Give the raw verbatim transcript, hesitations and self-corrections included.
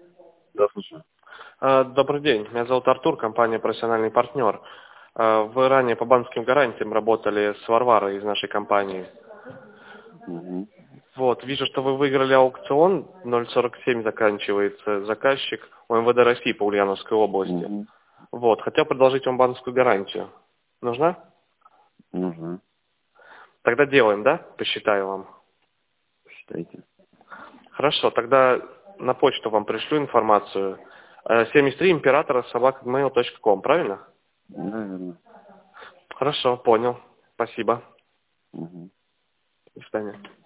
Да, слушаю. Э, Добрый день, меня зовут Артур, компания «Профессиональный партнер». Э, Вы ранее по банковским гарантиям работали с Варварой из нашей компании. Угу. Вот, вижу, что вы выиграли аукцион, ноль сорок семь заканчивается, заказчик у эм вэ дэ России по Ульяновской области. Угу. Вот, хотел предложить вам банковскую гарантию. Нужна? Нужно. Тогда делаем, да? Посчитаю вам. Считайте. Хорошо, тогда на почту вам пришлю информацию. Э, семьдесят три императора собака мейл точка ком, правильно? Да, верно. Хорошо, понял. Спасибо. Угу. До свидания.